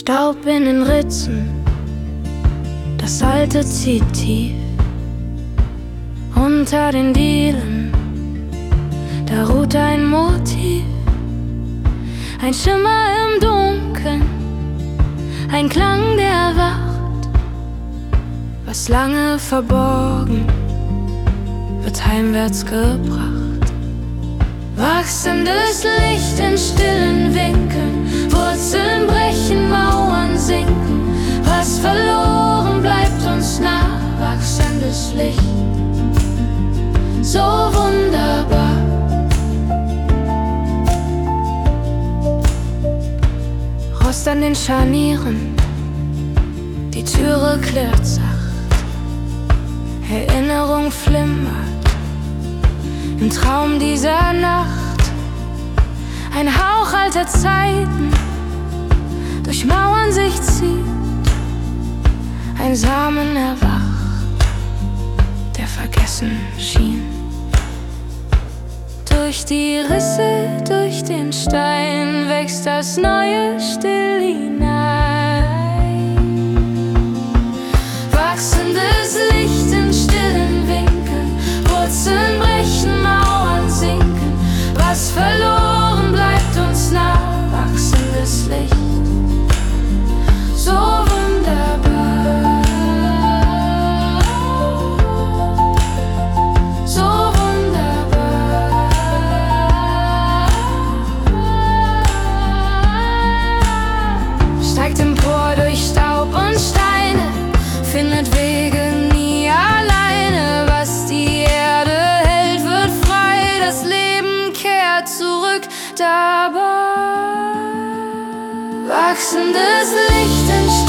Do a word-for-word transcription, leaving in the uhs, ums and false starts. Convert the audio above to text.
Staub in den Ritzen, das Alte zieht tief. Unter den Dielen, da ruht ein Motiv, ein Schimmer im Dunkeln, ein Klang, der erwacht. Was lange verborgen wird heimwärts gebracht. Wachsendes Licht in stillen Winkeln, Wurzeln brechen, Mauern sinken. Was verloren bleibt uns nah, wachsendes Licht, so wunderbar. Rost an den Scharnieren, die Türe klirrt sacht, Erinnerung flimmert im Traum dieser Nacht. Ein Hauch alter Zeiten durch Mauern sich zieht, ein Samen erwacht, der vergessen schien. Durch die Risse, durch den Stein wächst das Neue still hinein. Wachsendes Licht in stillen Winkeln, Wurzeln brechen, Mauern sinken. Was verloren bleibt uns nah, wachsendes Licht, so wunderbar, so wunderbar. Steigt empor durch Staub und Steine, findet Wege nie alleine. Was die Erde hält, wird frei, das Leben kehrt zurück dabei. Wachsendes Licht entsteht.